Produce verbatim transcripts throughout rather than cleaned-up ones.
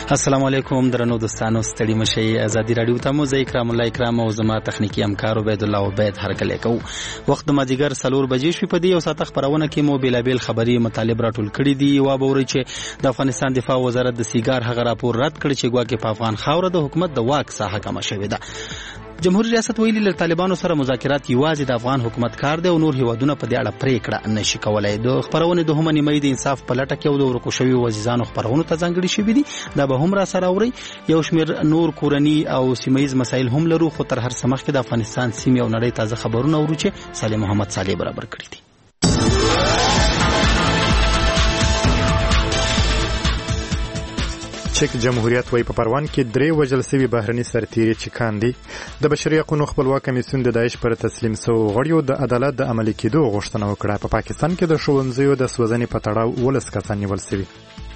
السلام علیکم درنو دوستانو، ستړي مشئ. ازادي رادیو ته مو زه اکرام الله اکرام او زما تخنیکی همکار عبید الله عبید هرکلی کوو. وخت د مازدیګر څلور بجې شوې. په دې یو ساعت خبرونه کې مو بیلابیل خبري مطالب راټول کړي دي. یوه به اورئ چې د افغانستان دفاع وزارت د سیګار هغه راپور رد کړ چې ګواکې په افغان خاوره د حکومت د واک ساحه کمه شوې ده. جمهوریت ریاست ویلي له طالبانو سره مذاکرات یوازې د افغان حکومت کار دی او نور هیوادونه په دې اړه پریکړه نشي کولای. د خبرونې دوهمه نیمه د انصاف په لټه کې او د ورکو شویو عزیزانو خبرونو ته ځانګړي شوي دي. دا به هم را سره اورئ. یو شمېر نور کورني او سیمهیز مسایل هم لرو، خو تر هر څه مخکې د افغانستان سیمې او نړۍ تازه خبرونه اورو چې صالح محمد صالح برابر کړي دي. چک جمهوریت وای په پروان کې درې وژل شوي بهرني سرتیري چیکان دي. د بشري حقوقو خپلواک کمیسیون د داعش پر تسلیم سو غړیو د عدالت د عملي کېدو غوښتنه وکړه. په پاکستان کې د ښوونځیو د سوځنې په تړاو ولس کسان نیول شوي.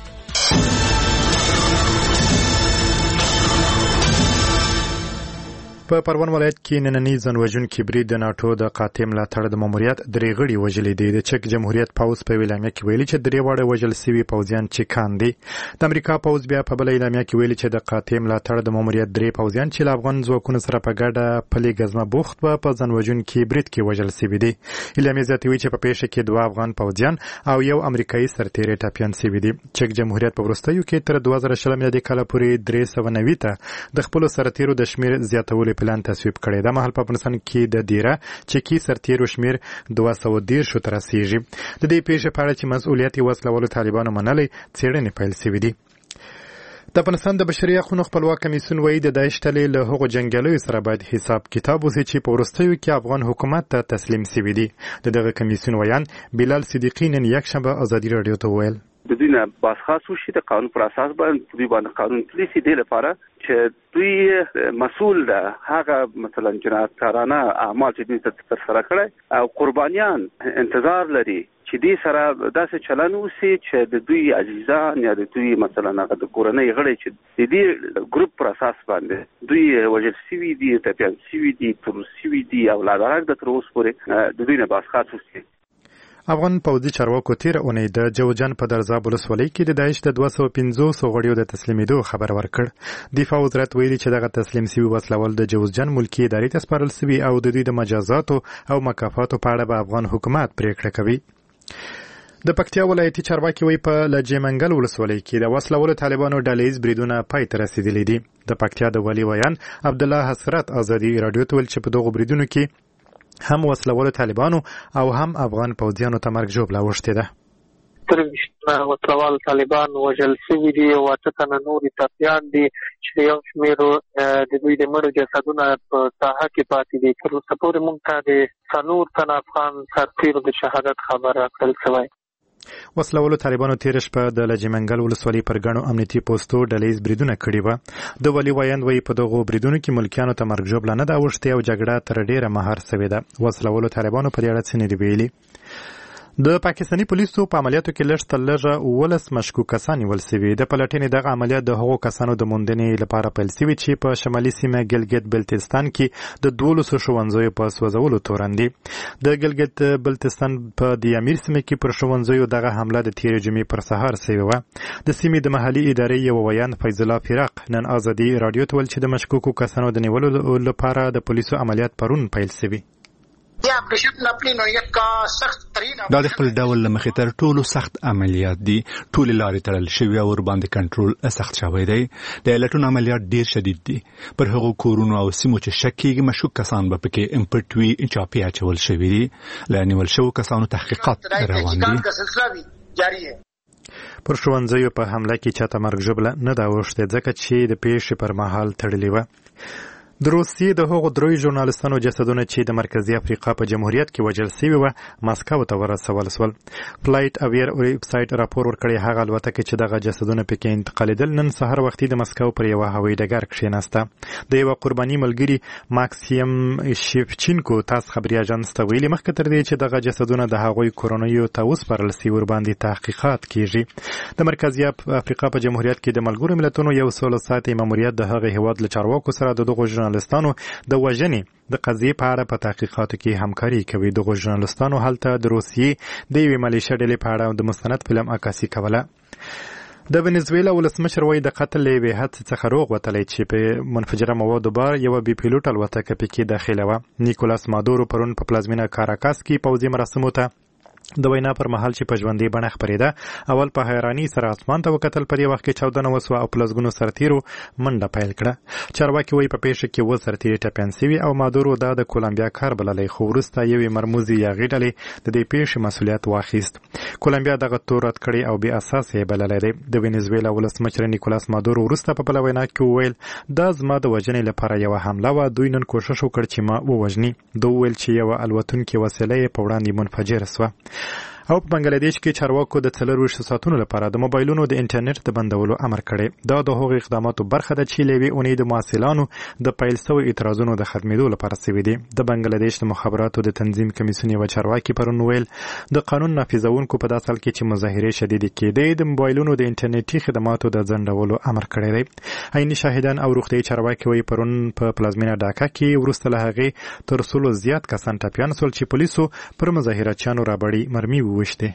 په پروان ولایت کې نننی ځانوژونکي برید د ناټو د قاطع ملاتړ د ماموریت درې غړي وژلي دي. د چک جمهوریت پوځ په اعلامیه کې ویلي چې درې واړه وژل شوي پوځیان چیکان دي. د امریکا پوځ بیا په بل اعلامیه کې ویلي چې د قاطع ملاتړ د ماموریت درې پوځیان چې له افغان ځواکونو سره په ګډه پلي ګزمه بوخت و په ځانوژونکي برید کې وژل شوي دي. اعلامیه زیاتوي چې په پیښه کې دوه افغان پوځیان او یو امریکایي سرتیری ټپیان شوي دي. چک جمهوریت په وروستیو کې تر دوه زره شل میلادي کال پورې درې سوه نوي ته د خپلو سرتیرو د شمېر زیاتولو پلان تصویب کړی. د مهال په افغانستان کې د دیره چکی سرتیرو شمېر دوه سوه دېرش ته رسیږي. د دې پیښې په اړه چې مسؤلیت یې وسلوالو طالبانو منلی، څېړنې پیل شوي دي. د افغانستان د بشري حقوقو خپلواک کمیسیون وایي د داعش ډلې له هغو جنګیالیو سره باید حساب کتاب وشي چې په وروستیو کې افغان حکومت ته تسلیم شوي دي. د دغه کمیسیون ویان بلال صدیقي نن یکشنبه ازادي راډیو ته وویل د دوی نه بازخواست وشي د قانون پر اساس باندې دوی باندې قانون پلي شي، د لپاره چې دوی مسؤل ده هغه مثلا جنایتکارانه اعمال چې دوی تر سره کړی او قربانیان انتظار لري چې دې سره داسې چلن وشي چې د دوی عزیزان یا د دوی مثلا هغه د کورنۍ غړي چې د دې ګروپ پر اساس باندې دوی وژل شوي دي، ټپیان شوي دي، تور شوي دي او لا درک د تر اوسه پورې د دوی نه بازخواست وشي. افغان پوځي چارواکو تیر اونۍ د جوزجان په درزاب ولسوالۍ کې د داعش د دوه سوه پنځوس غړیو د تسلیمېدو خبر ورکړ. دفاع وزارت ویلي چې دغه تسلیم شوي وسلوال د جوزجان ملکي ادارې ته سپارل شوي او د دوی د مجازاتو او مکافاتو په اړه به افغان حکومت پریکړه کوي. د پکتیا ولایتي چارواکي وایي په لجې منګل ولسوالۍ کې د وسلوالو طالبانو ډلهییز بریدونه پای ته رسېدلي دي. د پکتیا د والي ویان عبدالله حسرت ازادي راډیو ته ویل چې په دغو بریدونو کې هم وسلوالو طالبانو او هم افغان پوځیانو ته مرګ ژوبله اوښتې ده. تر ویشت وسلوال طالبان وژل شوي دي او اته تنه نورې ټپیان دي چې یو شمېر د دوی د مړو جسدونه په ساحه کې پاتې دي. تر اوسه پورې موږ ته د څلور تنه افغان سرتیرو د شهادت خبر راکړل شوی. وسلوالو طالبانو تیر شپه د لجې منګل ولسوالۍ پر ګڼو امنیتي پوستو ډلهییز بریدونه کړي وه. د والي ویاند وایي په دغو بریدونو کې ملکیانو ته مرګ ژوبله نه ده اوښتې او جګړه تر ډېره مهار شوې ده. وسلوالو طالبانو په دې اړه څه نه دي ویلي. د پاکستاني پولیسو په عملیاتو کې لږ تر لږه اوولس مشکوک کسان نیول شوي. د پلټنې دغه عملیات د هغو کسانو د موندنې لپاره پیل شوي چې په شمالي سیمه ګلګت بلتستان کې د دولسو ښوونځیو په سوځولو تورن دي. د ګلګت بلتستان په د امیر سیمه کې پر ښوونځیو دغه حمله د تېرې جمعې پر سهار شوې وه. د سیمې د محلي ادارې یو ویان فیض الله فراق نن ازادي راډیو ته ویل چې د مشکوکو کسانو د نیولو لپاره د پولیسو عملیات پرون پیل شوي. دا د خپل ډول له مخې تر ټولو سخت عملیات دي. ټولې لارې تړل شوي او ورباندې کنټرول سخت شوی دی. د ایالتونو عملیات ډېر شدید دي. پر هغو کورونو او سیمو چې شک کېږي مشکوک کسان به پکې امپټ وي چاپې اچول شوي دي. له نیول شوو کسانو تحقیقات روان دي. پر ښوونځیو په حمله کې چاته مرګ ژوبله نه ده اوښتې ځکه چې د پیښې پر مهال تړلې وه. د روسیې د هغو دریو ژورنالستانو جسدونه چې د مرکزي افریقا په جمهوریت کې وژل شوي وه ماسکو ته ورسول شول. فلایټ اویر ویب سایټ راپور ورکړی هغه الوتکه چې دغه جسدونه پکې انتقالېدل نن سهار وختي د مسکو پر یوه هوایي ډګر کښېناسته. د یوه قرباني ملګري ماکسیم شیفچینکو تاس خبري اژانس ته ویلي مخکې تر دې چې دغه جسدونه د هغوی کورنیو ته وسپارل شي ورباندې تحقیقات کیږي. د مرکزي افریقا په جمهوریت کې د ملګرو ملتونو یو سوله ساتي ماموریت د هغه هیواد له چارواکو سره د دغو ژورنالستانو د وژنې د قضیې په اړه په تحقیقاتو کې همکاري کوي. دغو ژورنالستانو هلته د روسیې د یوې ملیشه ډلې په اړه د مستند فلم عکاسي کوله. د ونیزویلا ولسمشر وایي د قتل له یوې هڅې څخه روغ وتلی چې په منفجره موادو بار یوه بې پیلوټ الوتکه پکې داخله وه. نیکولاس مادورو پرون په پلازمینه کاراکاس کې پوځي مراسمو ته د وینا پر مهال چې په ژوندۍ بڼه خپرېده اول په حیراني سره اسمان ته وکتل، په دې وخت کې چاودنه وسوه او په لسګونو سرتیرو منډه پیل کړه. چارواکي وایي په پیښه کې اووه سرتیري ټپیان سوي او مادورو دا د کولمبیا کار بللی، خو وروسته یوې مرموزې یاغي ډلې د دې پیښې مسؤلیت واخیست. کولمبیا دغه تور رد کړی او بې اساسه یې بللی دی. د وینزویلا ولسمشر نیکولاس مادورو وروسته په بله وینا کې وویل دا زما د وژنې لپاره یوه حمله وه، دوی نن کوښښ وکړ چې ما ووژني. دوی وویل چې یوه الوتونکې وسیله یې په وړاندې منفجره سوه. او په بنگلاديش کې چارواکو د څلور ویشت ساعتونو لپاره د موبایلونو د انټرنیټ د بندولو امر کړی. دا د هغو اقداماتو برخه ده چې لوي اونۍ د محصلانو د پیل سوي اعتراضونو د ختمېدو لپاره سوي دي. د بنگلاديش د مخابراتو د تنظیم کمیسیون یو چارواکي پرون ویل د قانون نافذونکو په داسې حال کې چې مظاهرې شدیدې کېدې د موبایلونو د انټرنیټي خدماتو د ځنډولو امر کړی دی. عیني شاهدان او روغتیايي چارواکي وایي پرون په پلازمینه ډاکا کې وروسته له هغې تر سلو زیات کسان ټپیان سول چې پولیسو پر مظاهرچیانو رابړې مرمي وویشتې.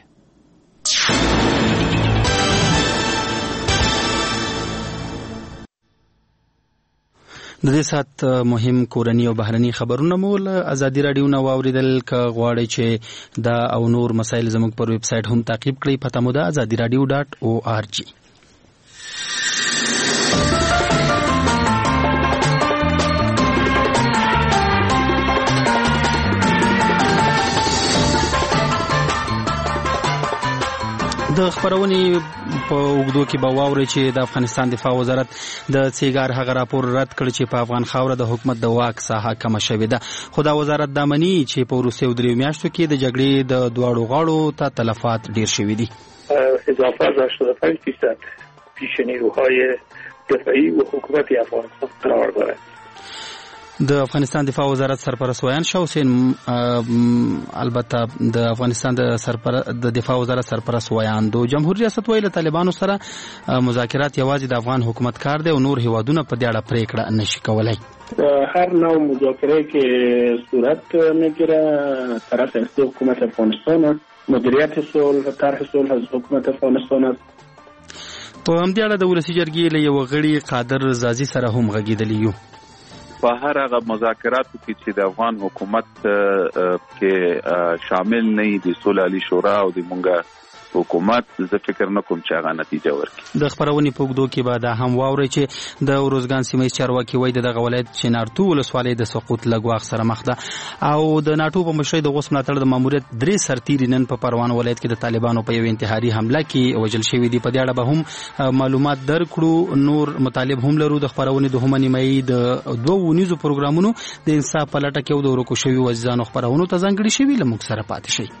د دې سات مهم کورنی او بهرني خبرونه مول ازادي رادیو نو اوریدل ک غواړي چې دا او نور مسایل زموږ پر ویب سټ هم تعقیب کړئ. پته مو ده ازادي رادیو ډاټ او آر جی. د خبرونې په اوږدو کې به واورئ چې د افغانستان دفاع وزارت د سیګار هغه راپور رد کړ چې په افغان خاوره د حکومت د واک ساحه کمه شوې ده. خو دا وزارت دا مني چې په وروستیو دریو میاشتو کې د جګړې د دواړو غاړو ته تلفات ډیر شوي دي. اضافه از هشتاد و پنج درصد پیش نیروهای دفاعی و حکومت افغانستان قرار دارد. د افغانستان دفاع وزارت سرپرست ویان شاه حسین البته د افغانستان د سرپرست د دفاع وزارت سرپرست ویان دو جمهوریت ریاست ویل طالبانو سره مذاکرات یوازې د افغان حکومت کار دی او نور هیوادونه په دې اړه پریکړه نشي کولای. هر نوع مذاکره که صورت میگیره طرف اصلی حکومت افغانستان است، مدیریت صلح طرح صلح از حکومت افغانستان است. په همدې اړه د ولسی جرګې له یو غړي قادر زازي سره هم غږیدلی یو. په هر هغه مذاکراتو کې چې د افغان حکومت کې شامل نه دي صلح علی شورا او د مونږه حکومت، زه فکر نه کوم چې هغه نتیجه ورکړي. د خبرونې په اوږدو کې به دا هم واورئ چې د اروزګان سیمه ییز چارواکي وایي د دغه ولایت چنارتو ولسوالۍ د سقوط له ګواښ سره مخ ده او د ناټو په مشرۍ د غوث ملاتړ د ماموریت درې سرتیري نن په پروان ولایت کې د طالبانو په یو انتحاري حمله کې وژل شوي دي. په دې اړه به هم معلومات درکړو. نور مطالب هم لرو. د خبرونې دوهمه نیمایي د دوه ونیزو پروګرامونو د انصاف په لټه کې او د ورکو شوي وزیرانو خبرونو ته ځانګړي شوي. له موږ سره پاتې شئ.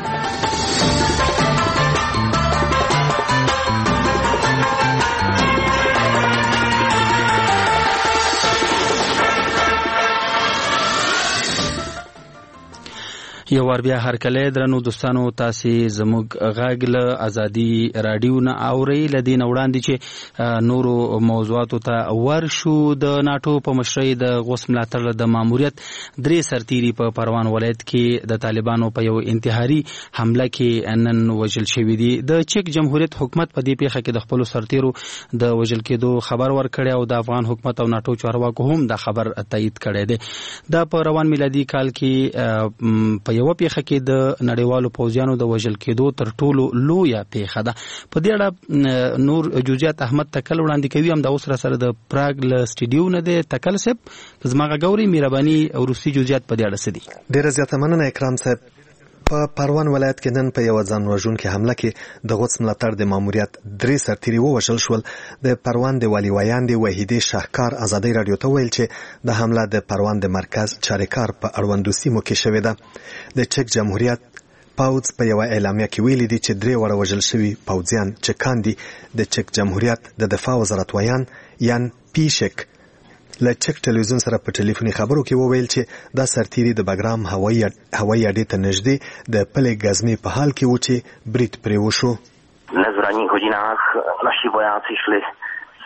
یو ور بیا هر کله درنو دوستانو تاسو زموږ غاګ له ازادي رادیو نه اوري لدین وړاندې چې نورو موضوعاتو ته ورشو. د ناټو په مشرۍ د غوث ملاتړ د ماموریت درې سرتیري په پروان ولایت کې د طالبانو په یو انتحاري حمله کې نن وژل شوي دي. د چک جمهوریت حکومت په دې پیښه کې د خپل سرتیرو د وژل کېدو خبر ورکړی او د افغان حکومت او ناټو چارواکو هم د خبر تایید کړی دی. دا په روان میلادي کال کې په یو پیښه کې د نړیوالو پوځیانو د وژل کېدو تر ټولو لویه پیښه ده. په دې اړه نور جزئیات احمد تکل وړاندې کوي. هم د اوس سره د پراګ له سټډیو نه دی. تکل صاحب زما غوړي مهرباني او روسي جزئیات په دې اړه څه دي؟ ډیره زیاته مننه اکرام صاحب. په پروان ولایت کې نن په یو ځان وژونکې حمله کې د غوث ملاتړ د ماموریت درې سرتیري ووژل شول. د پروان د والي ویاندې وحیدې شاهکار ازادي رادیو ته ویل چې د حمله د پروان د مرکز چاریکار په اړوندو سیمو کې شوې ده. د چک جمهوریت پوځ په یو اعلامیه کې ویلي دي چې درې وړه وژل شوي پوځیان چکان دي. د چک جمهوریت د دفاع وزارت ویان یان پیشک له چک ټلویزیون سره په ټلیفوني خبرو کې وویل چې دا سرتیري د بګرام هوایي هوایي اډې ته نږدې د پلې ګزمې په حال کې و چې برید پرې وشو. Dnes v ranních hodinách naši vojáci šli z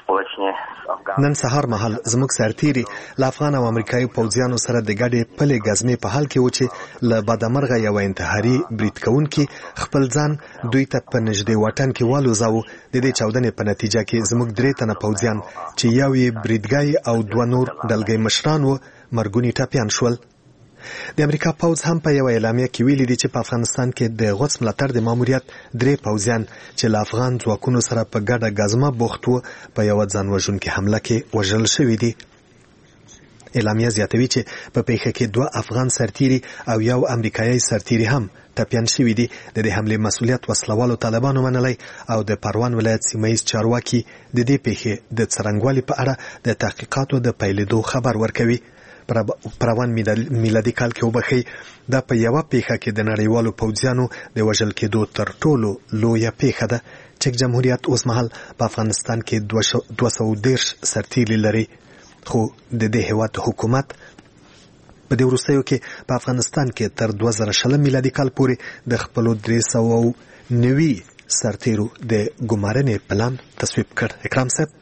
نن سهار مهال زموږ سرتیري له افغان او امریکایي پوځیانو سره د ګډې پلې غزمې په حال کې و چې له بادمرغه یو انتحاري برید کوونکي خپل ځان دوی ته په نږدې واټن کې والوزاوه. د دې چاودنې په نتیجه کې زموږ درې تنه پوځیان چې یو یې بریدګای او دوه نور ډلګۍ مشران وو مرګوني ټپیان شول. د امریکا پوځ هم په یو اعلامیه کې ویلي دي چې په افغانستان کې د غوڅ ملاتړ د ماموریت درې پوځیان چې له افغان ځواکونو سره په ګډه غزمه بوخت وو په یو ځان وژونکې حمله کې وژل شوي دي. اعلامیه زیاتوي چې په پیښه کې دوه افغان سرتیري او یو امریکایي سرتیري هم ټپیان شوي دي. د دې حملې مسؤلیت وسلوالو طالبانو منلی او د پروان ولایت سیمه ییز چارواکي د دې پیښې د څرنګوالي په اړه د تحقیقاتو د پیلېدو خبر ورکوي. پروان میلادي کال کې وبخي دا په یوه پیښه کې د نړیوالو پوځیانو د وژل کېدو تر ټولو لویه پیښه ده. چک جمهوریت اوس مهال په افغانستان کې دوه سوه دېرش سرتیري لري، خو د دې هېواد حکومت په دې وروستیو کې په افغانستان کې تر دوه زره شلم میلادي کال پورې د خپلو درې سوه نوي سرتیرو د ګمارنې پلان تصویب کړ. اکرام صاحب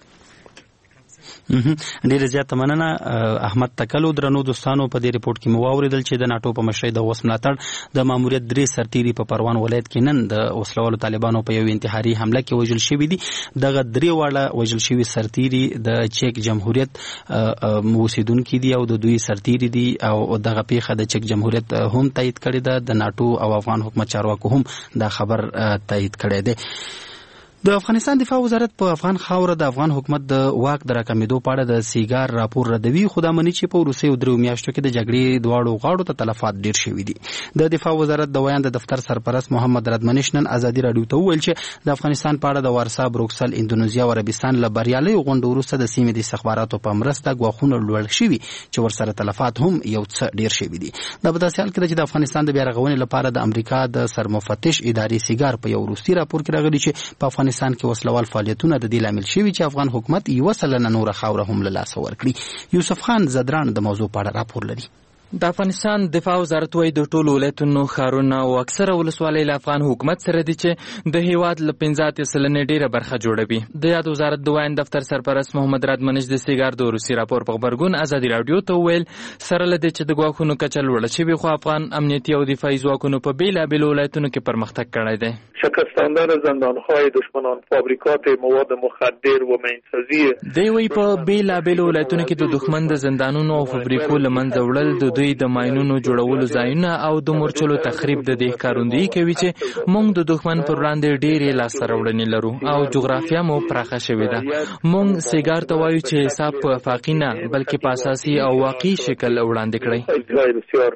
ډیره زیاته مننه. احمد تکلو درنو دوستانو په دې ریپورت کې مو واوریدل چې د ناتو په مشرۍ د غوث ملاتړ د ماموریت درې سرتیري په پروان ولایت کې نن د وسلوالو طالبانو په یو انتحاري حمله کې وژل شوي دي. دغه درې واړه وژل شوي سرتیري د چک جمهوریت اوسیدونکي دي او د دوی سرتیري دي او دغه پیښه د چک جمهوریت هم تایید کړې ده. د ناتو او افغان حکومت چارواکو هم دا خبر تایید کړی دی. د افغانستان دفاع وزارت په افغان خاوره د افغان حکومت د واک د راکمېدو په اړه د سیګار راپور ردوي، خو دا مني چې په وروستیو درېو میاشتو کې د جګړې دواړو غاړو ته تلفات ډېر شوي دي. د دفاع وزارت د ویان د دفتر سرپرست محمد ردمنش نن ازادي راډیو ته وویل چې د افغانستان په اړه د وارسا، بروکسل، اندونیزیا او عربستان له بریالیو غونډو وروسته د سیمې د استخباراتو په مرسته ګواښونه لوړ شوي چې ورسره تلفات هم یو څه ډېر شوي دي. دا په داسې حال کې ده چې د افغانستان د بیا رغونې لپاره د امریکا د سرمفتش ادارې سیګار په یو وروستي راپور کې راغلي چې په افغانستان کې وسلوال فعالیتونه د دې لامل شوي چې افغان حکومت یوه سلنه نوره خاوره هم له لاسه ورکړي. یوسف خان زدران د موضوع په اړه راپور لري. د افغانستان دفاع وزارت وايي د ټولو ولایتونو ښارونه او اکثره ولسوالۍ له افغان حکومت سره دي چې د هیواد له پنځه اتیا سلنې ډېره برخه جوړوي. د یاد وزارت د ویان دفتر سرپرست محمد رادمنش د سیګار د وروستي راپور په غبرګون ازادي راډیو ته وویل سره له دې چې د ګواښونو کچه لوړه شوې، خو افغان امنیتي او دفاعي ځواکونو په بېلابېلو ولایتونو کې پرمختګ کړی دی. شکستاندن زندانهای دشمنان، فابریکات مواد مخدر و مینسازی دی وی په بېلابېلو ولایتونو کې د دښمن د زندانونو او فابریکو له منځه وړل، د دوی د ماینونو جوړولو ځایونه او د مورچلو تخریب د دې ښکارندویي کوي چې موږ د دښمن پر وړاندې ډېرې لاسته راوړنې لرو او جغرافیه مو پراخه شوې ده. موږ سیګار ته وایو چې حساب په افاقي نه بلکې په اساسي او واقعي شکل وړاندې کړئ.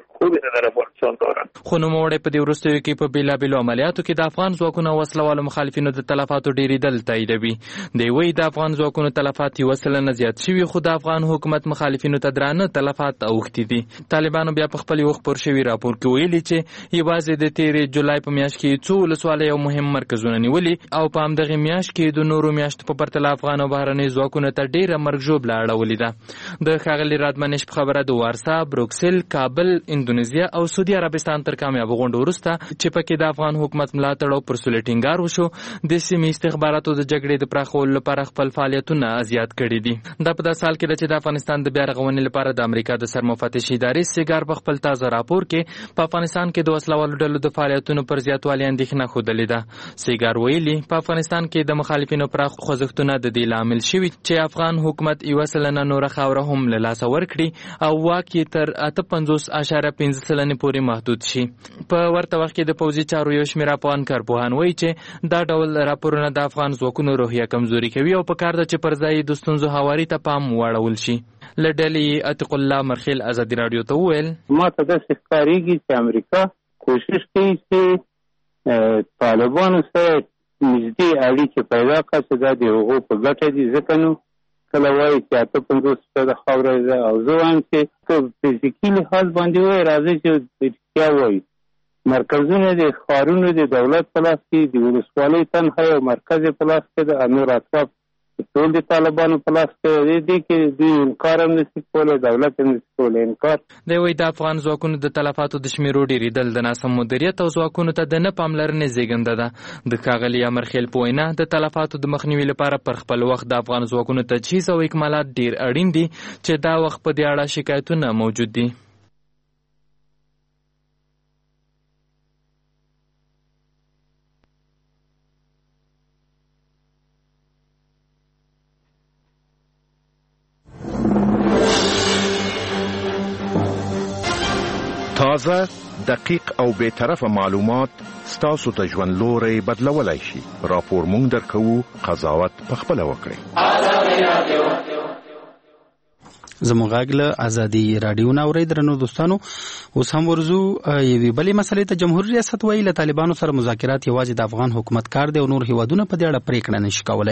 خو نوموړی په دې وروستیو کې په بېلابېلو عملیاتو کې د افغان ځواکونو او وسلوالو مخالفینو د تلفاتو ډېرېدل تاییدوي. دی وایي د افغان ځواکونو تلفات یوه سلنه زیات شوي، خو د افغان حکومت مخالفینو ته درانه تلفات اوښتي دي. طالبانو بیا په خپل یو خپور شوي راپور کې ویلي چې یوازې د تېرې جولای په میاشت کې څو ولسوالۍ او مهم مرکزونه نیولي او په همدغې میاشت کې د نورو میاشتو په پرتله افغان او بهرنیو ځواکونو ته ډېره مرګ ژوبله اړولې ده. د ښاغلي رادمنش په خبره د وارسا، بروکسل، کابل، اندونیزیا او سعودي عربستان تر کامیابو غونډو وروسته چې پکې د افغان حکومت ملاتړ او پر سولې ټینګار وشو، د سیمې استخباراتو د جګړې د پراخولو لپاره خپل فعالیتونه زیات کړي دي. دا په داسې حال کې ده چې د افغانستان د بیا رغونې لپاره د امریکا د سرمفتش ادارې سیګار په خپل تازه راپور کې په افغانستان کې د وسلوالو ډلو د فعالیتونو پر زیاتوالي اندېښنه ښودلې ده. سیګار ویلي په افغانستان کې د مخالفینو پراخ خوځښتونه د دې لامل شوي چې افغان حکومت یوه سلنه نوره خاوره هم له لاسه ورکړي او واک یې تر اته پنځوس اعشاریه پنځه سلنې پورې محدود شي. په ورته وخت کې د پوځي چارو یو شمېر افغان کارپوهان وایي چې دا ډول راپورونه د افغان ځواکونو روحیه کمزوري کوي او په کار ده چې پر ځای د ستونزو هواري ته پام واړول شي. له ډلې عتیق الله مرخیل ازادي راډیو ته وویل ما ته داسې ښکارېږي چې امریکا کوشش کوي چې طالبانو سره نږدې اړیکې پیدا کړي چې دا د هغو په ګټه دي. ځکه نو کله وایي چې اته پنځوس فیصده خاوره ده او زه وایم چې که فزیکي لحاظ باندې وایي راځئ چې رښتیا وایي مرکزونه د ښارونو د دولت په لاس کې، د ولسوالۍ تنها یو مرکز په لاس کې ده، نور اطراف ټول د طالبانو په لاس کې دي کې دوی انکار هم نشي کولی، دولت هم نشي کولی انکار. دی وایي د افغان ځواکونو د تلفاتو د شمیرو ډېرېدل د ناسم مدیریت او ځواکونو ته د نه پاملرنې زېږنده ده. د ښاغلي امرخیل په وینا د تلفاتو د مخنیوي لپاره پر خپل وخت د افغان ځواکونو تجهیز او اکمالات ډېر اړین دي چې دا وخت په دې اړه شکایتونه موجود دي. تازه، دقیق او بے طرفه معلومات ستاسو د ژوند لوري بدلولای شي. راپور مونږ درکوو، قضاوت پخپله وکړئ. زموږ غږ له ازادي رادیو نه اورئ. درنو دوستانو، اوس هم ورځو یوې بلې مسلې ته. جمهوریت ریاست وایي له طالبانو سره مذاکرات یوازې د افغان حکومت کار دی او نور هیوادونه په دې اړه پریکړه نشي کولی.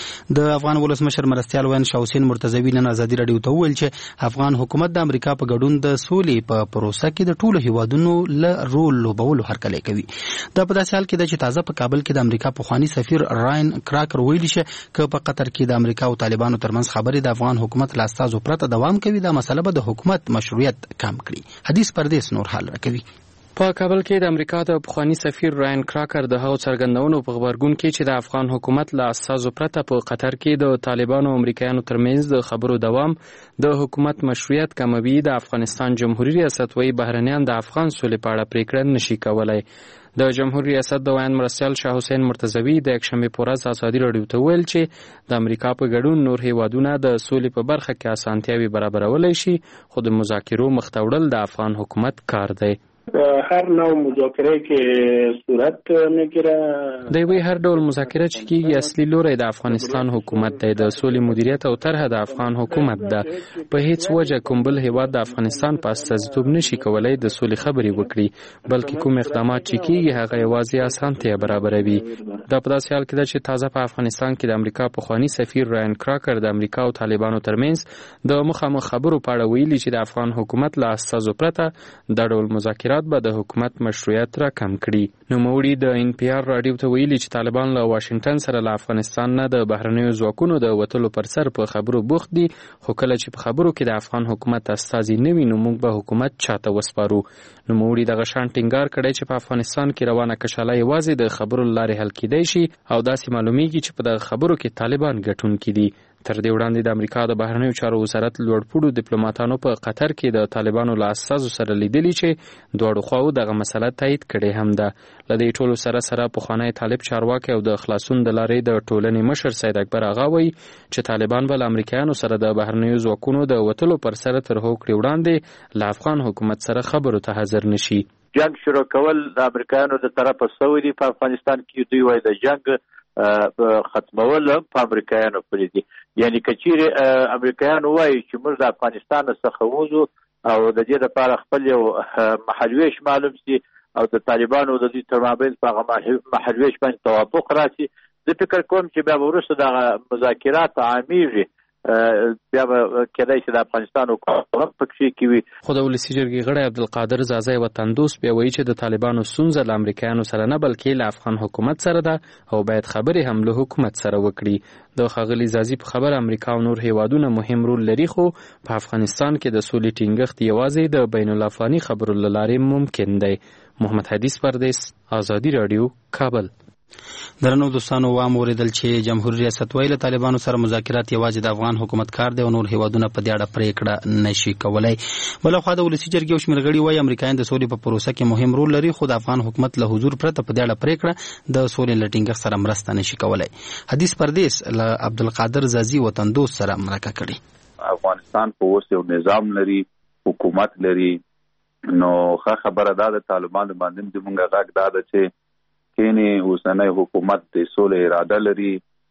د افغان ولسمشر مرستیال وین شاه حسین مرتضوي نن ازادي رادیو ته وویل چې افغان حکومت د امریکا په ګډون د سولې په پروسه کې د ټولو هیوادونو له رول لوبولو هرکلی کوي. دا په داسې حال کې ده چې تازه په کابل کې د امریکا پخوانی سفیر راین کراکر ویلي چې که په قطر کې د امریکا او طالبانو ترمنځ خبرې د افغان حکومت له استازو پرته دوام کوي، دا مسله به د حکومت مشروعیت کم کړي. حدیث پردیس نور حال راکوي. په کابل کې د امریکا د پخوانی سفیر راین کراکر د هغو څرګندونو په خبرګون کې چې د افغان حکومت له استازو پرته په قطر کې د طالبانو او امریکایانو ترمنځ د خبرو دوام د حکومت مشروعیت کموي. د افغانستان جمهوریت ریاست وایي بهرنیان د افغان سولې په اړه پریکړه نشي کولای. د جمهوریت ریاست د ویان مرستیال شاه حسین مرتضوي د یکشنبې په ورځ ازادي راډیو ته ویل چې د امریکا په ګډون نور هیوادونه د سولې په برخه کې اسانتیاوې برابرولای شي، خو د مذاکرو مخ ته وړل د افغان حکومت کار دی. هر نوع مذاکره که صورت میگیره دی وی هر ډول مذاکره چې کیږي اصلي لوری د افغانستان حکومت دی. د سولې مدیریت او طرحه د افغان حکومت ده. په هیڅ وجه کوم بل هیواد د افغانستان په استازیتوب نشي کولای د سولې خبرې وکړي، بلکې کوم اقدامات چې کیږي هغه یوازې اسانتیا برابروي. دا په داسې حال کې ده چې تازه په افغانستان کې د امریکا پخوانی سفیر راین کراکر د امریکا او طالبانو ترمنځ د مخامخ خبرو په اړه ویلي چې د افغان حکومت له استازو پرته د ډول مذاکرات به د حکومت مشروعیت را کم کړي. نوموړي د ان پی آر رادیو ته ویلي چې طالبان له واشنگټن سره له افغانستان نه د بهرنیو ځواکونو د وتلو پر سر په خبرو بوخت دي، خو کله چې په خبرو کې د افغان حکومت استازي نه وي نو موږ به حکومت چاته وسپارو. نوموړي دغه شان ټینګار کړی چې په افغانستان کې روانه کشاله یوازې د خبرو لارې حل کېدای شي او داسې معلومیږي چې په دغه خبرو کې طالبان ګټونکي دي. تر دې وړاندې د امریکا د بهرنیو چارو وزارت لوړپوړو ډیپلوماټانو په قطر کې د طالبانو له استازو سره لیدلي چې دواړو خواو دغه مسله تایید کړې هم ده. له دې ټولو سره سره پخوانی طالب چارواکي او د خلاصون د لارې د ټولنې مشر سید اکبر آغا وایي چې طالبان به له امریکایانو سره د بهرنیو ځواکونو د وتلو پر سر تر هغو کړې وړاندې له افغان حکومت سره خبرو ته حاضر نشي. جنگ شروع کول د امریکایانو د طرفه سوی دي په افغانستان کې. دوی وایي د جنگ ختمول په امریکایانو پرې دي. یعنی کچیرې امریکایانو وایي چې موږ د افغانستان څخه وځو او د دې لپاره خپل یو محلویش معلوم شي او د طالبانو د دې ترمابین په هغه محلویش باندې توافق راشي. زه فکر کوم چې بیا وروسته د مذاکرات عامیږي، بیا به کېدای شي د افغانستان حکومت پکې کوي. خو د ولسي جرګې غړی عبدالقادر زازی وطندوس بیا وایي چې د طالبانو ستونزه له امریکایانو سره نه بلکې له افغان حکومت سره ده او باید خبرې هم له حکومت سره وکړي. د ښاغلي زازي په خبر امریکا او نور هیوادونه مهم رول لري، خو په افغانستان کې د سولې ټینګښت یوازې د بین الافغاني خبرو له لارې ممکن دی. محمد حدیث پردیس، ازادي رادیو، کابل. درنو دوستانو، وام اوریدل چې جمهوریت ریاست ویل طالبانو سره مذاکرات یوازې د افغان حکومت کار دی او نور هیوادونه په دې اړه پریکړه نشي کولای. بلخوا د ولسي جرګې او شمېر غړي وایي امریکایان د سولې په پروسه کې مهم رول لري، خو د افغان حکومت له حضور پرته په دې اړه پریکړه د سولې له ټینګښت سره مرسته نشي کولای. حدیث پردیس له عبدالقادر زازي وطندوس سره مرکه کړي. افغانستان په اوس یو نظام لري، حکومت لري، نو ښه خبره ده د طالبانو باندې زموږ غږ دا ده چې کینی اوسنۍ حکومت د سولې اراده لري.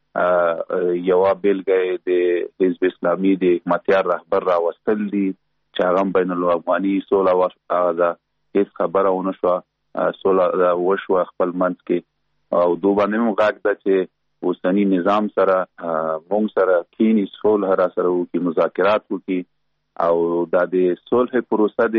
یوه بیلګه د حزب اسلامي د حکمتیار رهبر راوستل دي چې هغه بین الافغاني سوله ده، هیڅ خبره ونه شوه، سوله وشوه خپل منځ کې او دو باندې هم غږ ده چې اوسني نظام سره موږ سره کینی صلح را سره وکړي، مذاکرات وکړي او دا د صلح پروسه دی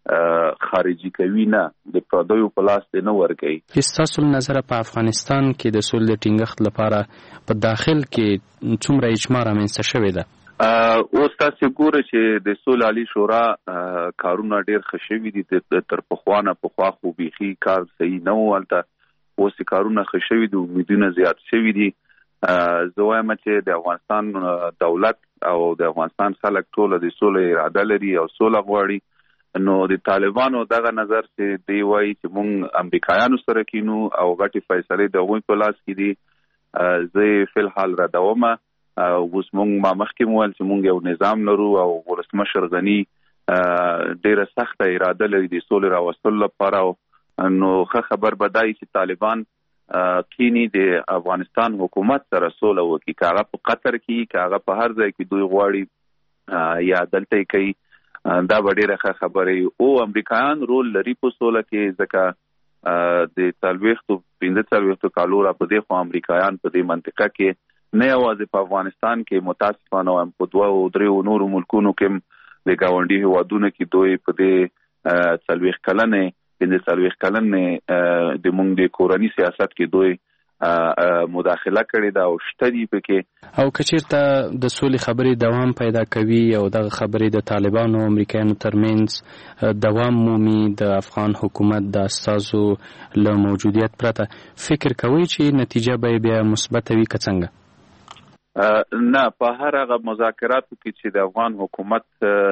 خارجي کوي نه د پردیو په لاس دی نه ورګي. ستاسو نظر په افغانستان کې د سولې د ټینګښت لپاره په داخل کې څومره اجماع رامنځته شوې ده؟ اوس تاسو ګورئ چې د سولې عالی شورا کارونه ډېر ښه شوي دي، تر پخوانه پخوا خو بیخي کار صحیح نه و، هلته اوس کارونه ښه شوي دي، امیدونه زیات شوي دي. زه وایم چې د افغانستان دولت او د افغانستان خلک ټول د سولې اراده لري او سوله غواړي. نو د طالبانو دغه نظر چې دی وایي چې مونږ امریکایانو سره کینو او غټي فیصلې د هغوی په لاس کې دي. زه فی الحال ردومه. اوس مونږ ما مخکې وویل چې مونږ یو نظام لرو او ولسمشر غني ډېره سخته اراده لري د سولې راوستلو لپاره. نو ښه خبر به دا وي چې طالبان کینی د افغانستان حکومت سره سوله وکړي، که هغه په قطر کې که هغه په هر ځای کې دوی غواړي یا دلته یې کوي. دا به ډېره ښه خبره او امریکایان رول لري په سوله کې، ځکه د څلوېښتو پنځه څلوېښتو کالو را په دې خو امریکایان په دې منطقه کې نه یوازې په افغانستان کې متاسفانه وایم په دوه او دریو نورو ملکونو کې د ګاونډي هیوادونو کې دوی په دې څلوېښت کلنې پنځه څلوېښت کلنې د مونږ د کورني سیاست کې دوی مداخله کړې ده او شته دي پکې. او که چېرته د سولې خبرې دوام پیدا کوي او دغه خبرې د طالبانو او امریکایانو ترمنځ دوام مومي د افغان حکومت د استازو له موجودیت پرته، فکر کوئ چې نتیجه به بیا مثبته وي که څنګه؟ نه، په هر هغه مذاکراتو کې چې د افغان حکومت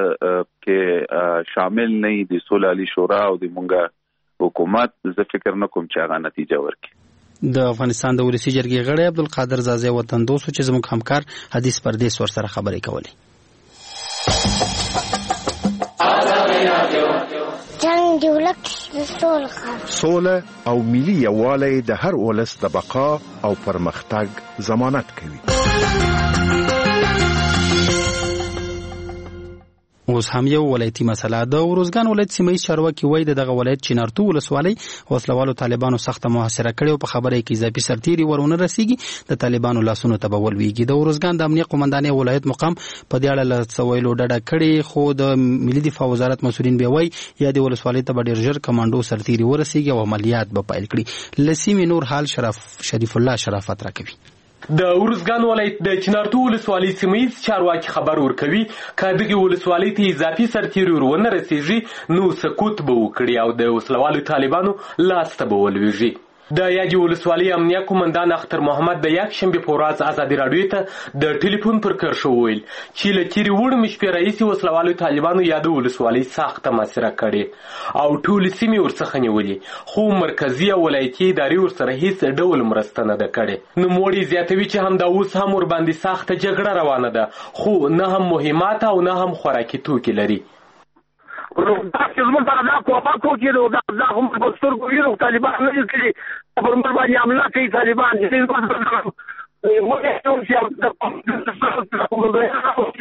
کې شامل نه وي د سولې عالی شورا او د مونږ حکومت، زه فکر نه کوم چې هغه نتیجه ورکړي. د افغانستان د ولسی جرګې غړی عبدالقادر زازی وطن دوست چې زموږ همکار حدیث پردیس ورسره خبرې کولې. جنگ دی ولک سوله او ملي یووالی د هر ولس د بقا او پرمختګ ضمانت کوي. اوس هم یو ولایتي مسله د ورزګان ولایت سیمه چارواکي وایي دغه ولایت چینارتو ولسوالۍ وسلوالو طالبانو سخت محاصره کړي او په خبره کې اضافي سرتیري ورونه رسیږي د طالبانو لاسونو ته به ولويږي. د ورزګان د امنیت قومندانۍ ولایت مقام په دې اړه له سویلو ډډه کړي، خو د ملي دفاع وزارت مسؤلین به وایي یا د ولسوالۍ ته به ډېر ژر کمانډو سرتیري ورسیږي او عملیات به پیل کړي. لسیمې نور حال شرف شریف الله شرافت راکوي. د ورزګان ولایت د چنارتو ولسوالۍ سیمه چارواکي خبر ورکوي که دغه ولسوالۍ ته اضافي سرتیري ورونه رسیږي نو سکوت به وکړي او د وسلوالو طالبانو لاس ته به ولویږي. د یاجی ولسوالۍ امنیه قومندان اختر محمد د یک شنبه په ورځ ازادي راډیو ته د ټلیفون پر کرښه وویل چې له تیرې وړمې شپې راهیسې وسلوالو طالبانو یاده ولسوالۍ سخته محاصره کړې او ټولې سیمې ورڅخه نیولې، خو مرکزي او ولایتي ادارې ورسره هیڅ ډول مرسته نه ده کړې. نوموړی زیاتوي چې همدا اوس هم ورباندې سخته جګړه روانه ده، خو نه هم مهمات او نه هم خوراکي توکي لري. دا چې زموږ سره دا کوپا کوچې دا هم په سترګو وینو طالبان نه دي کړي پر موږ باندې حمله کوي طالبان چې موږ یې ټول چې د کوم ځای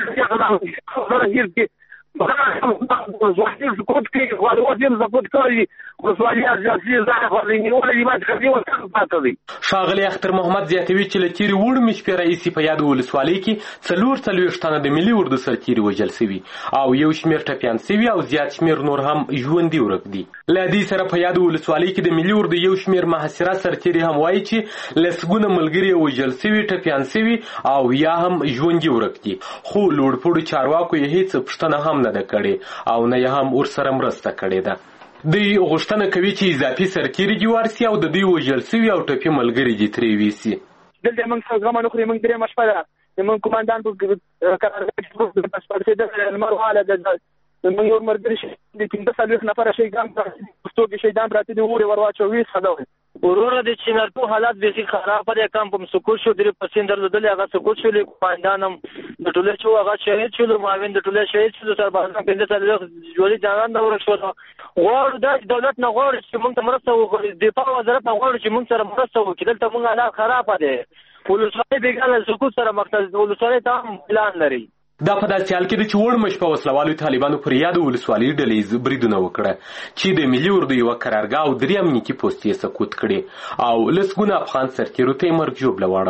کې زواجيز كنت كي والوزير زبط كاري وسواليات جاسية زعف وزيني ولا دي ما تخليه وكان فاتضي ښاغلی اختر محمد زیاتوي چې له تیرې وړمې شپې راهیسې په یاد ولسوالۍ کې څلور څلوېښت تنه د ملي اردو سرتیري وژل سوي او یو شمېر ټپیان سوي او زیات شمېر نور هم ژوندي ورک دي. له دې سره په یاد ولسوالۍ کې د ملي اردو یو شمېر محاصره سرتیري هم وایي چې لسګونه ملګري یې وژل سوي، ټپیان سوي او یا هم ژوندي ورک دي، خو لوړپوړو چارواکو یې هېڅ پوښتنه هم نه ده کړې او نه یې هم ورسره مرسته کړې ده. دوی غوښتنه کوي چې اضافي سرتیري دې ورسي او د دوی وژل سوي او ټپي ملګري دې ترې ویسي. دلته موږ څه غم نه خوري، موږ درېیمه شپه ده زموږ قومندان په قرارګاه کې پاسپورټ لمر واله د موږ یو ملګري د پنځه څلوېښت نفره شهیدان پښتو کې شهیدان پراته دي اورې ور واچوي څه وروره د چینارتو حالات بیخي خراب دی، کم په سکوت شو درې پسین درلودلې هغه سکوت شو قومندان هم د ټوله شو هغه شهید شو، معاون د ټوله شهید شو، سربازان پنځه څلوېښت ژوندي جانان نه ورک شو. غواړو دا دولت نه غواړي چې موږ ته مرسته وکړي، دفاع وزارت نه غواړي چې موږ سره مرسته وکړي. دلته موږ حالات خراب دي، ولسوالۍ بېګانه سکوت سره مخ ته ولسوالۍ ته هم پلان لري. دا په داسې حال کې ده چې وړمه شپه وسلوالو طالبانو پر یاده ولسوالۍ ډلهییز بریدونه وکړه چې د ملي اردو یوه قرارګاه او درې امنیتي پوستې سقوط کړې او لسګونه افغان سرتیرو ته یې مرګ ژوبله واړول.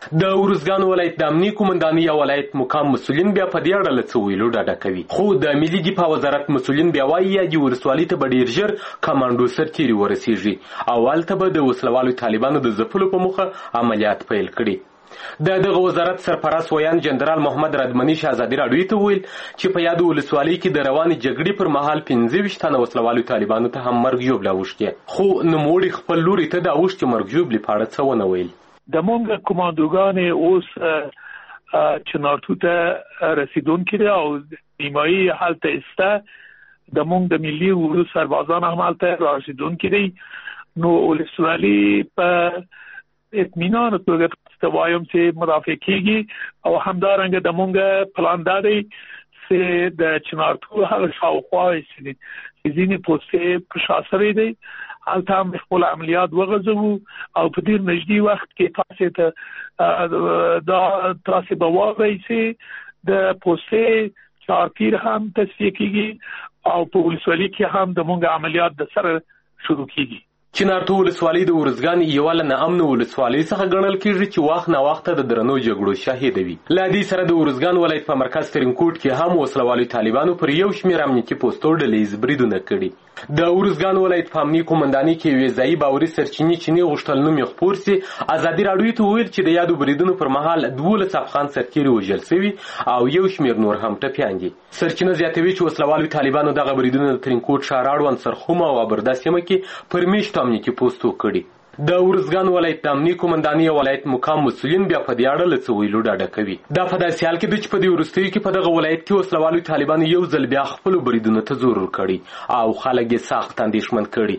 د ارزګان ولایت د امنیه قومندانۍ او ولایت مقام مسؤلین بیا په دې اړه له څه ویلو ډډه کوي، خو د ملي دفاع وزارت مسؤلین بیا وایي یادې ولسوالۍ ته به ډېر ژر کمانډو سرتیري ورسیږي او هلته به د وسلوالو طالبانو د ځپلو په موخه عملیات پیل کړي. د دغه وزارت سرپرست ویان جنرال محمد ردمني ازادي راډیو ته ویل چې په یادو ولسوالۍ کې د روانې جګړې پر مهال پنځه ویشت تنه وسلوالو طالبانو ته هم مرګ ژوبله اوښتې، خو نوموړي خپل لوري ته د اوښتې مرګ ژوبلې په اړه څه ونه ویل. د مونږ کماندوګان اوس چنارتو ته رسیدونکي دي او نیمایي هلته استه د مونږ د ملي اردو سربازان هم هلته رسیدونکي دي. نو ولسوالي په اطمینان توګه وایم چې مدافع کیږي او همدارنګه د مونږ پلان دا دی چې د چنارتو هغه شاوخوا چې ځینې پوستې په شاسرې دي هلته هم خپل عملیات وغځو او په ډیر نږدې وخت کې تاسو ته دا تاسو به وایي چې د پوستې چارپیر هم تصفیه کیږي او په ولسوالۍ کې هم د مونږ عملیات د سره شروع کیږي. چنارتو ولسوالۍ د ارزګان یوه له ناامنو ولسوالۍ څخه ګڼل کېږي چې وخت ناوخته د درنو جګړو شاهده وي. له دې سره د ارزګان ولایت په مرکز ترینکوټ کې هم وسلوالو طالبانو پر یو شمېر امنیتي پوستو ډلهییز بریدونه کړي. د ارزګان ولایت په امنیه قومندانۍ کې یوې ځایي باوري سرچینې چې نه غوښتل نوم یې خپور سي ازادي راډیو ته وویل چې د یادو بریدونو پر مهال دولس افغان سرتیري وژل سوي او یو شمېر نور هم ټپیان دي. سرچینه زیاتوي چې وسلوالو طالبانو دغه بریدونه د ترینکوټ ښار اړوند سرخوم او ابرده سیمه کې پر میشتو امنیتي پوستو کړي. د ارزګان ولایت د امنیه قومندانۍ او ولایت مقام مسؤلین بیا په دې اړه له څه ویلو ډډه کوي. دا په داسې حال کې ده چې په دې وروستیو کې په دغه ولایت کې وسلوالو طالبانو یو ځل بیا خپلو بریدونو ته زور ورکړی او خلک یې سخت اندېښمن کړي.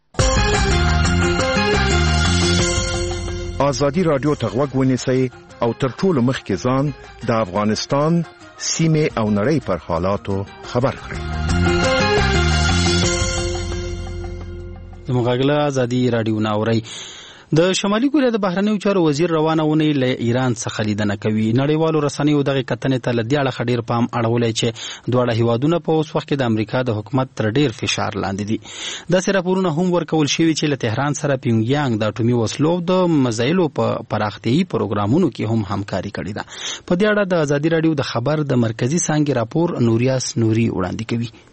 ازادي راډیو ته غوږ ونیسئ او تر ټولو مخکې ځان د افغانستان سیمې او نړۍ پر حالاتو خبر کړئ. د مغاغله ازادي راډیو ناوري. د شمالي کوریا د بهرنیو چارو وزیر روانه ونی له ایران څخه لیدنه کوي. نړیوالو رسنیو دغه کتنې ته له دې اړخه ډیر پام اړولی چې دواړه هیوادونه په اوس وخت کې د امریکا د حکومت تر ډیر فشار لاندې دي. داسې راپورونه هم ورکول شوي چې له تهران سره پیونګیانګ د اټومي وسلو د مزایلو په پراختیایي پروګرامونو کې هم همکاري کړې ده. په دې اړه د ازادي راډیو د خبر د مرکزی څانګې راپور نوریاس نوري وړاندې کوي.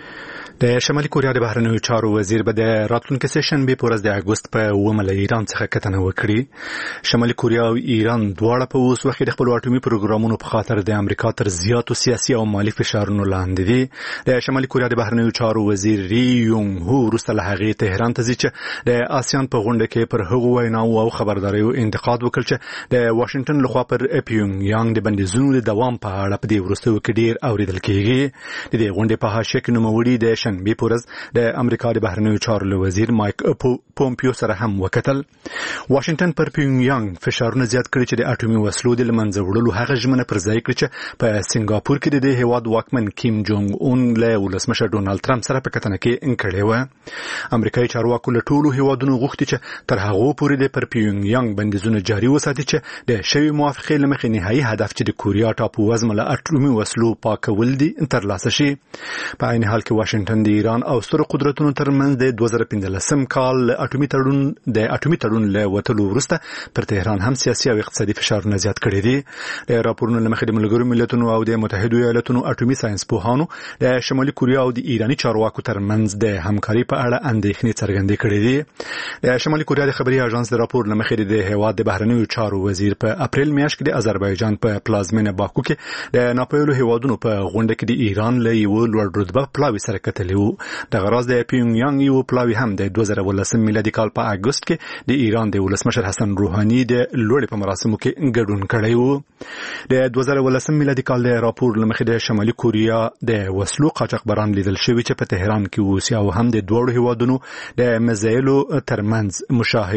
د شمالي کوریا د بهرنیو چارو وزیر به د راتلونکي سشنبې په ورځ د اګوست په اوومه له ایران څخه کتنه وکړي. شمالي کوریا او ایران دواړه په اوس وخت کې د خپلو اټومي پروګرامونو په خاطر د امریکا تر زیاتو سیاسي او مالي فشارونو لاندې دي. د شمالي کوریا د بهرنیو چارو وزیر ری یونګ هو وروسته له هغې تهران ته ځي چې د آسیان په غونډه کې پر هغو ویناوو او خبرداریو انتقاد وکړ چې د واشنګټن لخوا پر پیونګیانګ د بندیزونو د دوام په اړه په دې وروستیو کې ډیر اوریدل کېږي. د دې غونډې په حاشیه کې نوموړي د شنبې په ورځ د امریکا د بهرنیو چارو وزیر مایک پومپیو سره هم وکتل. واشنګټن پر پیونګیانګ فشارونه زیات کړي چې د اټومي وسلو د لمنځه وړلو هغه ژمنه پر ځای کړي چې په سنگاپور کې د دې هیواد واکمن کیم جونګ اون له ولسمشر ډونالد ټرمپ سره په کتنه کې انکړې و. امریکایي چارواکو له ټولو هیوادونو غوښتي چې تر هغه پورې د پر پیونګیانګ بندیزونه جاري وساتي چې د شوی موافقې لمخې نهایي هدف چې د کوریا ټاپو وزمه له اټومي وسلو پاکول دي ترلاسه شي. په عین حال کې واشنګټن د ایران او ستر قدرتونو ترمنځ د دوه زره پنځلسم کال اټومي تړون د اټومي تړون له وتلو وروسته پر تهران هم سیاسي او اقتصادي فشارونه زیات کړي دي. د راپورونو لمخې د ملګرو ملتونو او د متحده ایالاتونو اټومي ساينس پوهانو د شمالي کوریا او د ایراني چارواکو ترمنځ د همکاري په اړه اندېښنې څرګندې کړې دي. د شمالي کوریا د خبري اژانس د راپور لمخې د هیواد د بهرنیو چارو وزیر په اپریل میاشت کې د آذربایجان په پلازمینه باکو کې د ناپیلو هیوادونو په غونډه کې د ایران له یو لوړ رتبه پلاوي سره کتلی وو. د غراز د پیونګیانګ یو پلاوي هم د دوه زره ولسم میلادي کال په اګوست کې د ایران د ولسمشر حسن روحاني د لوړې په مراسمو کې ګډون کړی وو. د دوه زره ولسم میلادي کال د راپور لمخې د شمالي کوریا د وسلو قاچاقبران لیدل شوي چې په تهران کې اوسي او هم د دوړو هیوادونو د مزایلو ترمنځ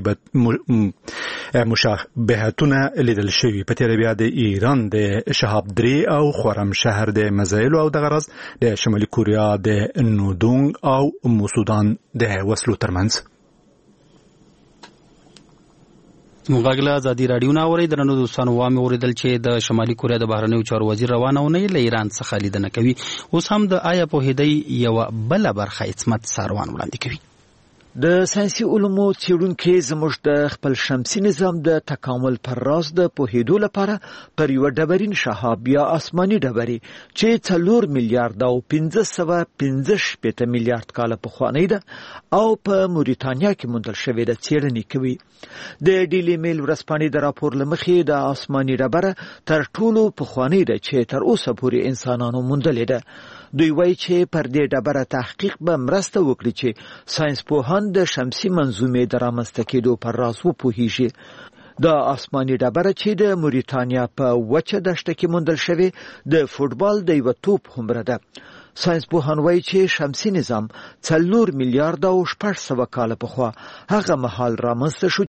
مشابهت مشابهتونه لیدل شوي. په تیر بیا د ایران د شهاب درې او خرم شهر د مزایلو او د غرض د شمالي کوریا د نودونګ او موسودان د وسلو ترمنځ. مغاغله ازادي راډیو ناوري درنو دوستانو وامه اوریدل چې د شمالي کوریا د بهرنیو چارو وزیر روانه ونی له ایران څخه لیدنه کوي. اوس هم د آیا په هدی یو بل برخه عصمت ساروان وړاندې کوي. د ساينسي علومو څېړونکي زموږ د خپل شمسي نظام د تکامل پر راز د پوهېدو لپاره پر یوه ډبرین شهاب یا آسماني ډبرې چې څلور میلیارد او پنځه سوه پنځه شپېته میلیارد کاله پخوانۍ ده او په موریتانیا کې موندل شوې ده څېړنې کوي. د ډیلی میل ورځپاڼې د راپور له مخې د آسماني ډبره تر ټولو پخوانۍ ده چې تر اوسه پورې انسانانو موندلې ده. دوی وایي چې پر دې ډبره تحقیق به مرسته وکړي چې ساينس پوهان د شمسي منظومې د رامنځته کېدو پر راز وپوهیږي. د آسماني ډبره چې د موریتانیا په وچه دښته کې موندل شوې د فوټبال د یوه توپ هومره ده. ساينس پوهان وایي چې شمسي نظام څلور میلیارد او شپږ سوه کاله پخوا هغه مهال رامنځته شو